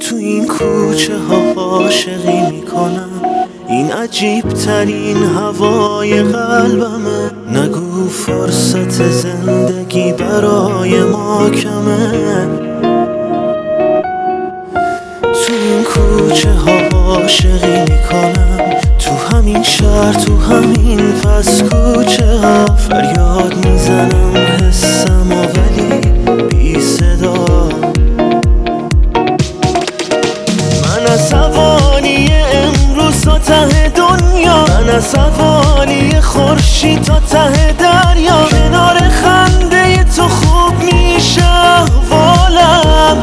تو این کوچه ها عاشقی میکنم، این عجیب ترین هوای قلبمه. نگو فرصت زندگی برای ما کمه. تو این کوچه ها عاشقی میکنم، تو همین شهر، تو همین پس کوچه ها فریاد میزنم حسم ولی بی صدا. من عصبانی امروز تا ته دنیا، من عصبانی خورشید تا ته دریا. کنار خنده تو خوب میشه احوالم.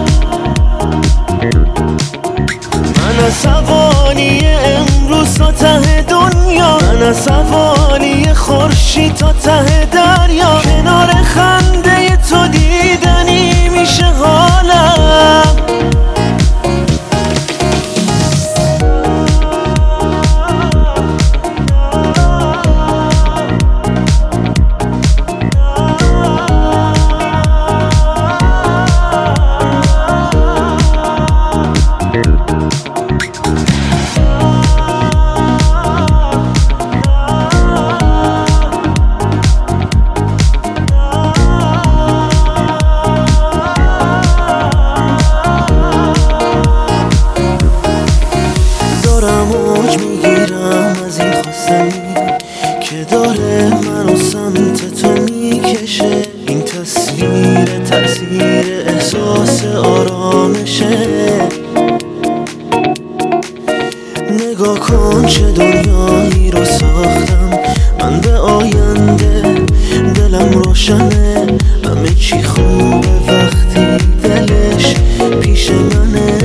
من عصبانی امروز تا ته دنیا، من عصبانی خورشید تا ته دریا. کنار خنده تو دیدنی میشه حالم. موج میگیرم از این خواستنی که داره منو سمت تو میکشه. این تصویر تأثیر احساس آرامشه. نگاه کن چه دنیایی رو ساختم من به آینده. دلم روشنه، همه چی خوبه وقتی دلش پیش منه.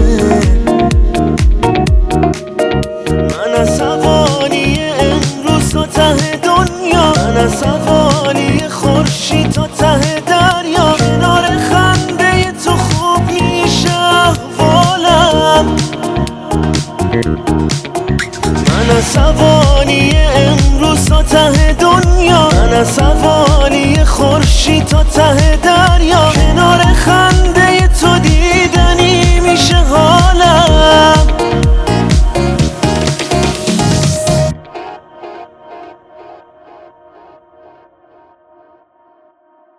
من عصبانی امروز تا ته دنیا، من عصبانی خورشید تا ته دریا. کنار خنده تو خوب میشه احوالم. من عصبانی امروز تا ته دنیا، من عصبانی خورشید تا ته دریا. کنار خنده